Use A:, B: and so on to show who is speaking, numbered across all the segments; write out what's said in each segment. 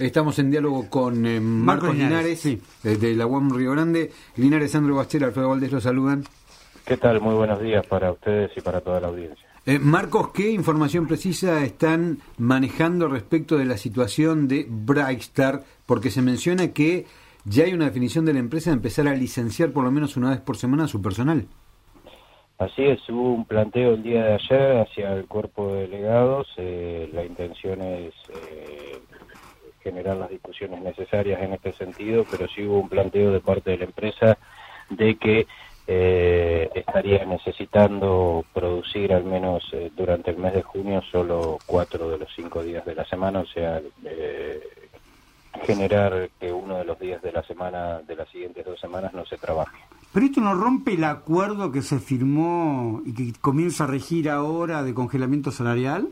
A: Estamos en diálogo con Marcos Linares,
B: sí,
A: de la UAM Río Grande. Linares, Sandro Bastera, Alfredo Valdés los saludan.
C: ¿Qué tal? Muy buenos días para ustedes y para toda la audiencia.
A: Marcos, ¿qué información precisa están manejando respecto de la situación de Brightstar? Porque se menciona que ya hay una definición de la empresa de empezar a licenciar por lo menos una vez por semana a su personal.
C: Así es, hubo un planteo el día de ayer hacia el cuerpo de delegados. La intención es generar las discusiones necesarias en este sentido, pero sí hubo un planteo de parte de la empresa de que estaría necesitando producir al menos durante el mes de junio solo 4 de los 5 días de la semana, o sea, generar que uno de los días de la semana, de las siguientes 2 semanas, no se trabaje.
B: Pero esto no rompe el acuerdo que se firmó y que comienza a regir ahora de congelamiento salarial.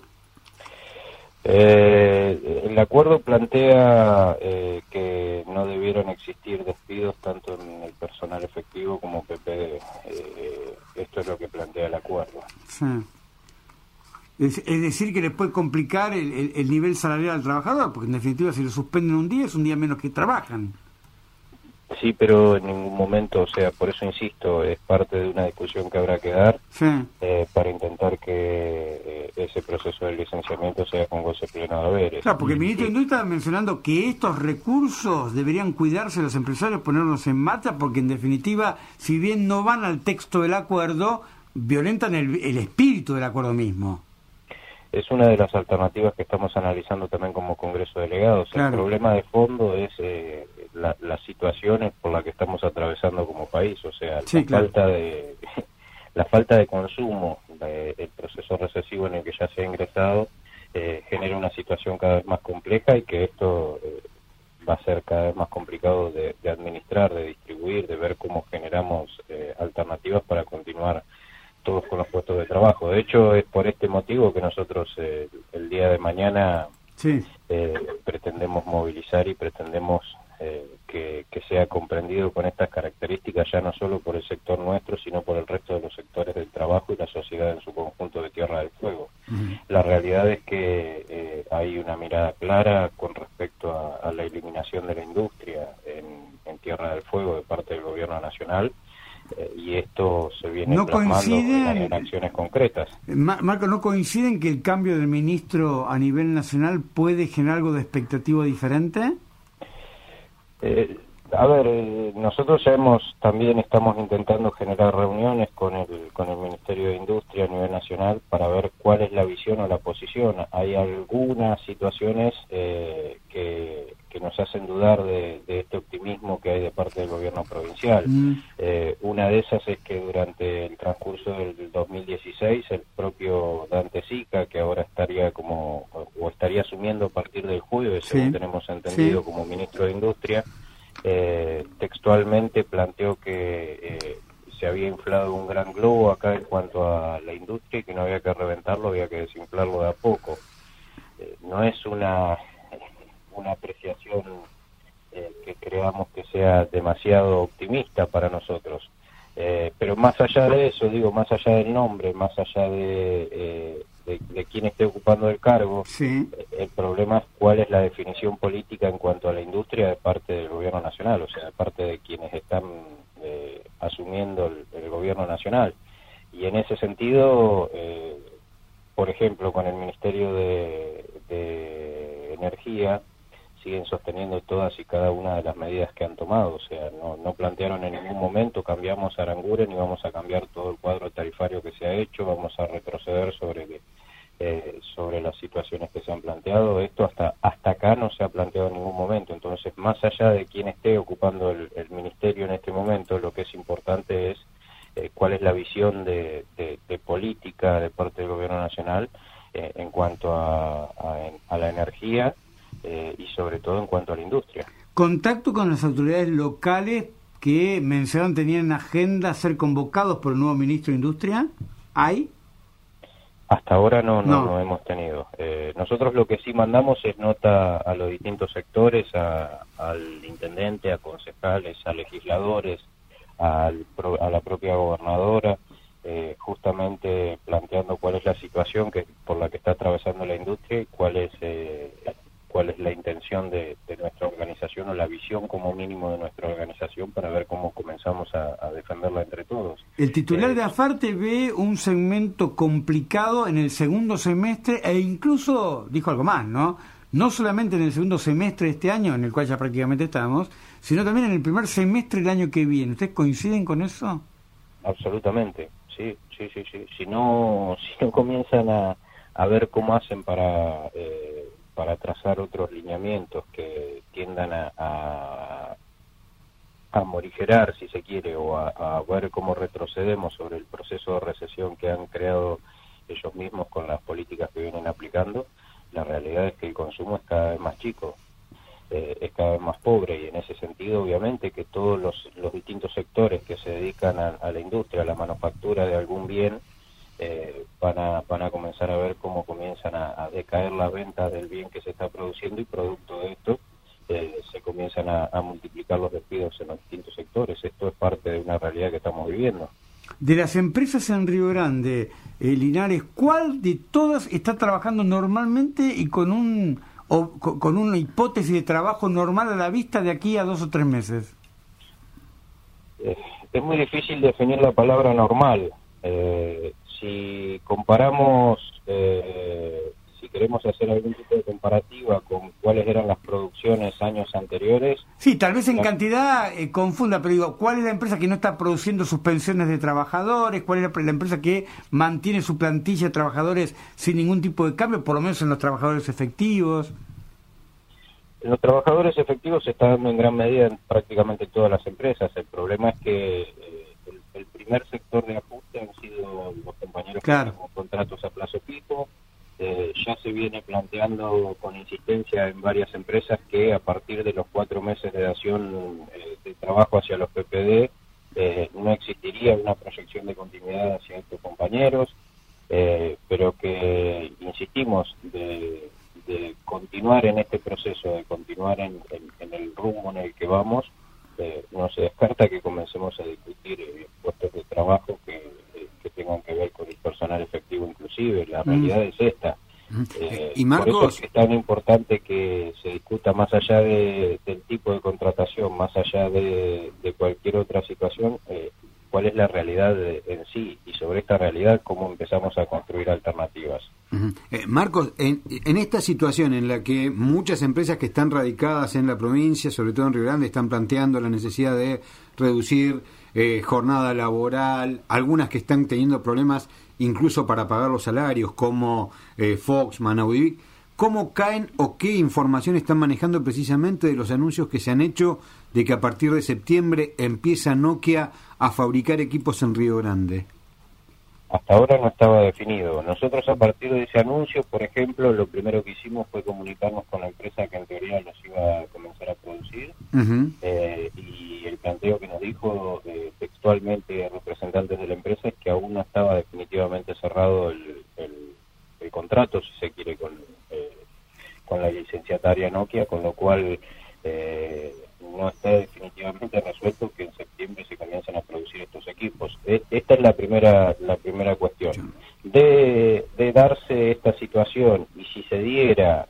C: El acuerdo plantea que no debieron existir despidos tanto en el personal efectivo como PPD. Esto es lo que plantea el acuerdo.
B: Sí. Es decir, que le puede complicar el nivel salarial al trabajador, porque en definitiva si lo suspenden un día es un día menos que trabajan.
C: Sí, pero en ningún momento, o sea, por eso insisto, es parte de una discusión que habrá que dar,
B: Sí.
C: para intentar que ese proceso de licenciamiento sea con goce pleno de haberes.
B: Claro, porque el ministro de Industria estaba mencionando que estos recursos deberían cuidarse los empresarios, ponerlos en marcha, porque en definitiva, si bien no van al texto del acuerdo, violentan el espíritu del acuerdo mismo.
C: Es una de las alternativas que estamos analizando también como Congreso de Delegados.
B: Claro.
C: El problema de fondo es las situaciones por las que estamos atravesando como país, o sea,
B: Sí, claro.
C: la falta de consumo, el proceso recesivo en el que ya se ha ingresado, genera una situación cada vez más compleja y que esto va a ser cada vez más complicado de administrar, de distribuir, de ver cómo generamos alternativas para continuar todos con los puestos de trabajo. De hecho, es por este motivo que nosotros el día de mañana
B: Sí.
C: pretendemos movilizar y pretendemos que sea comprendido con estas características, ya no solo por el sector nuestro, sino por el resto de los sectores del trabajo y la sociedad en su conjunto de Tierra del Fuego. La realidad es que hay una mirada clara con respecto a la eliminación de la industria en Tierra del Fuego de parte del Gobierno Nacional, y esto se viene
B: ¿No
C: plasmando
B: coinciden,
C: en acciones concretas.
B: Marco, no coinciden que el cambio del ministro a nivel nacional puede generar algo de expectativa diferente?
C: Nosotros también estamos intentando generar reuniones con el Ministerio de Industria a nivel nacional para ver cuál es la visión o la posición. Hay algunas situaciones que nos hacen dudar de este optimismo que hay de parte del gobierno provincial. Una de esas es que durante el transcurso del 2016 el propio Dante Sica, que ahora estaría estaría asumiendo a partir del jueves, según tenemos entendido, como ministro de Industria, textualmente planteó que se había inflado un gran globo acá en cuanto a la industria y que no había que reventarlo, había que desinflarlo de a poco. No es una apreciación que creamos que sea demasiado optimista para nosotros, pero más allá de eso, más allá del nombre, más allá de quién esté ocupando el cargo, el problema es cuál es la definición política en cuanto a la industria de parte del gobierno nacional, o sea, de parte de quienes están asumiendo el gobierno nacional. Y en ese sentido, por ejemplo, con el Ministerio de Energía, siguen sosteniendo todas y cada una de las medidas que han tomado, o sea, no plantearon en ningún momento cambiamos Aranguren y vamos a cambiar todo el cuadro tarifario que se ha hecho, vamos a retroceder sobre las situaciones que se han planteado. Esto hasta acá no se ha planteado en ningún momento. Entonces, más allá de quién esté ocupando el ministerio en este momento, lo que es importante es cuál es la visión de política de parte del gobierno nacional en cuanto a la energía y sobre todo en cuanto a la industria.
B: Contacto con las autoridades locales que mencionaron tenían en agenda ser convocados por el nuevo ministro de Industria. ¿Hay?
C: Hasta ahora no hemos tenido. Nosotros lo que sí mandamos es nota a los distintos sectores, al intendente, a concejales, a legisladores, a la propia gobernadora, justamente planteando cuál es la situación por la que está atravesando la industria y cuál es cuál es la intención de nuestra organización o la visión como mínimo de nuestra organización para ver cómo comenzamos a defenderla entre todos.
B: El titular de AFARTE ve un segmento complicado en el segundo semestre e incluso dijo algo más, ¿no? No solamente en el segundo semestre de este año, en el cual ya prácticamente estamos, sino también en el primer semestre del año que viene. ¿Ustedes coinciden con eso?
C: Absolutamente, sí. Si no comienzan a ver cómo hacen para trazar otros lineamientos que tiendan a morigerar, si se quiere, o a ver cómo retrocedemos sobre el proceso de recesión que han creado ellos mismos con las políticas que vienen aplicando, la realidad es que el consumo es cada vez más chico, es cada vez más pobre, y en ese sentido obviamente que todos los distintos sectores que se dedican a la industria, a la manufactura de algún bien, van a comenzar a ver cómo comienzan a decaer la venta del bien que se está produciendo, y producto de esto se comienzan a multiplicar los despidos en los distintos sectores. Esto es parte de una realidad que estamos viviendo.
B: De las empresas en Río Grande, Linares, ¿cuál de todas está trabajando normalmente y con una hipótesis de trabajo normal a la vista de aquí a 2 o 3 meses?
C: Es muy difícil definir la palabra normal. Si comparamos, si queremos hacer algún tipo de comparativa con cuáles eran las producciones años anteriores...
B: Sí, tal vez en cantidad confunda, pero digo, ¿cuál es la empresa que no está produciendo suspensiones de trabajadores? ¿Cuál es la empresa que mantiene su plantilla de trabajadores sin ningún tipo de cambio, por lo menos en los trabajadores efectivos?
C: En los trabajadores efectivos se está dando en gran medida en prácticamente todas las empresas. El problema es que el primer sector de ajuste han sido los compañeros que tienen contratos a plazo fijo. Ya se viene planteando con insistencia en varias empresas que a partir de los 4 meses de dación de trabajo hacia los PPD no existiría una proyección de continuidad hacia estos compañeros, pero que insistimos de continuar en este proceso, de continuar en el rumbo en el que vamos. No se descarta que comencemos a discutir puestos de trabajo que tengan que ver con el personal efectivo inclusive. La realidad es esta.
A: Y Marcos,
C: por eso es tan importante que se discuta más allá del tipo de contratación, más allá de cualquier otra situación, cuál es la realidad en sí, y sobre esta realidad cómo empezamos a construir alternativas.
A: Marcos, en esta situación en la que muchas empresas que están radicadas en la provincia, sobre todo en Río Grande, están planteando la necesidad de reducir jornada laboral, algunas que están teniendo problemas incluso para pagar los salarios, como Fox, Manaudivic, ¿cómo caen o qué información están manejando precisamente de los anuncios que se han hecho de que a partir de septiembre empieza Nokia a fabricar equipos en Río Grande?
C: Hasta ahora no estaba definido. Nosotros a partir de ese anuncio, por ejemplo, lo primero que hicimos fue comunicarnos con la empresa que en teoría los iba a comenzar a producir, y el planteo que nos dijo textualmente representantes de la empresa es que aún no estaba definitivamente cerrado el contrato, si se quiere, con la licenciataria Nokia, con lo cual no está definitivamente resuelto que en septiembre se comiencen a producir estos equipos. Esta es la primera cuestión. De darse esta situación, y si se diera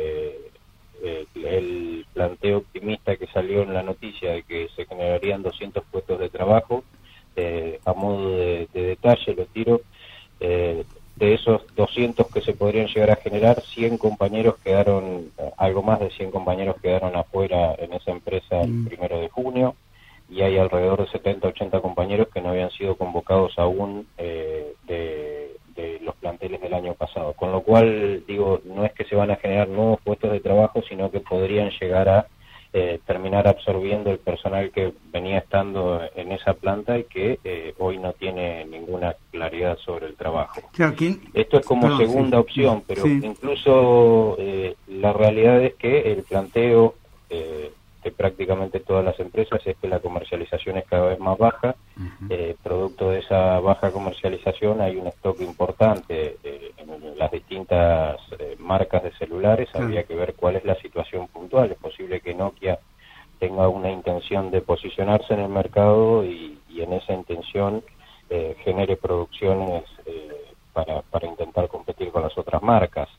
C: el planteo optimista que salió en la noticia de que se generarían 200 puestos de trabajo, a modo de detalle lo tiro, de esos 200 que se podrían llegar a generar, 100 compañeros quedaron, algo más de 100 compañeros quedaron afuera en esa empresa el 1 de junio, y hay alrededor de 70, 80 compañeros que no habían sido convocados aún de los planteles del año pasado. Con lo cual, digo, no es que se van a generar nuevos puestos de trabajo, sino que podrían llegar a terminar absorbiendo el personal que venía estando en esa planta y que hoy no tiene ninguna claridad sobre el trabajo.
B: Claro,
C: esto es como segunda opción, pero incluso la realidad es que el planteo de prácticamente todas las empresas es que la comercialización es cada vez más baja. Producto de esa baja comercialización hay un stock importante en las distintas marcas de celulares. Habría que ver cuál es la situación puntual. Es posible que Nokia tenga una intención de posicionarse en el mercado y en esa intención genere producciones para intentar competir con las otras marcas.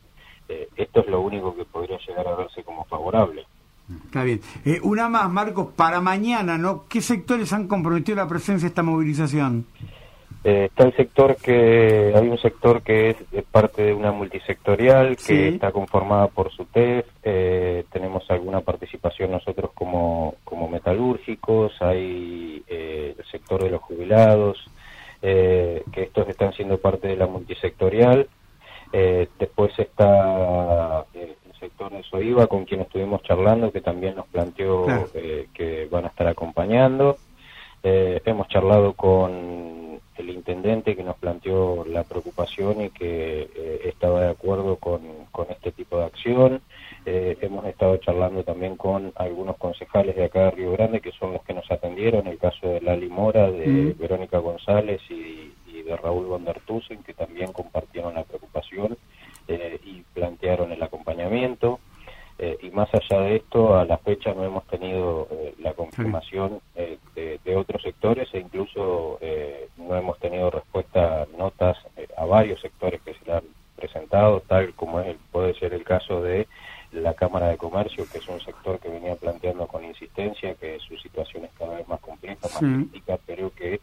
C: esto es lo único que podría llegar a verse como favorable.
B: Está bien. Una más, Marcos, para mañana, ¿no? ¿Qué sectores han comprometido la presencia de esta movilización?
C: Está el sector hay un sector que es parte de una multisectorial que
B: Sí.
C: está conformada por SUTEF, tenemos alguna participación nosotros como metalúrgicos, hay el sector de los jubilados, que estos están siendo parte de la multisectorial, después está el sector de SOIVA con quien estuvimos charlando, que también nos planteó
B: Claro.
C: que van a estar acompañando. Hemos charlado con el intendente que nos planteó la preocupación y que estaba de acuerdo con este tipo de acción. Hemos estado charlando también con algunos concejales de acá de Río Grande, que son los que nos atendieron, el caso de Lali Mora, de Verónica González y de Raúl von der Tusen, que también compartieron la preocupación y plantearon el acompañamiento. Y más allá de esto, a la fecha no hemos tenido la confirmación de otros sectores e incluso no hemos tenido respuesta, notas a varios sectores que se le han presentado, tal como puede ser el caso de la Cámara de Comercio, que es un sector que venía planteando con insistencia que su situación es cada vez más compleja, más crítica, pero que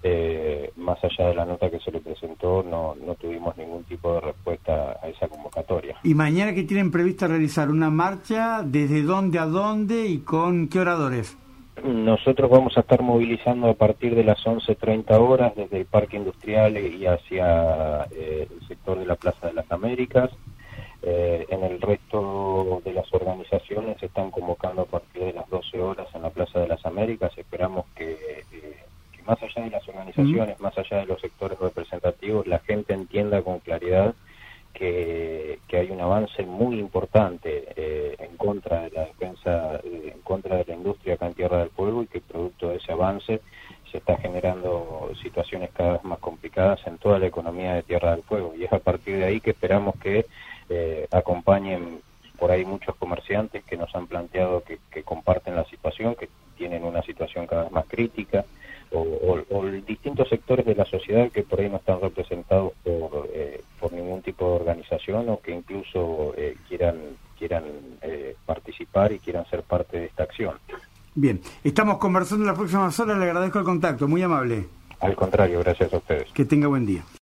C: más allá de la nota que se le presentó no tuvimos ningún tipo de respuesta a esa convocatoria.
B: ¿Y mañana qué tienen prevista realizar? ¿Una marcha? ¿Desde dónde a dónde y con qué oradores?
C: Nosotros vamos a estar movilizando a partir de las 11:30 horas desde el Parque Industrial y hacia el sector de la Plaza de las Américas. En el resto de las organizaciones se están convocando a partir de las 12 horas en la Plaza de las Américas. Esperamos que más allá de las organizaciones, más allá de los sectores representativos, la gente entienda con claridad que hay un avance muy importante en contra de la defensa, en contra de la industria acá en Tierra del Fuego, y que producto de ese avance se está generando situaciones cada vez más complicadas en toda la economía de Tierra del Fuego, y es a partir de ahí que esperamos que acompañen por ahí muchos comerciantes que nos han planteado que comparten la situación, que tienen una situación cada vez más crítica, o distintos sectores de la sociedad que por ahí no están representados por ningún tipo de organización, o que incluso quieran participar y quieran ser parte de esta acción.
B: Bien, estamos conversando en las próximas horas, le agradezco el contacto, muy amable.
C: Al contrario, gracias a ustedes.
B: Que tenga buen día.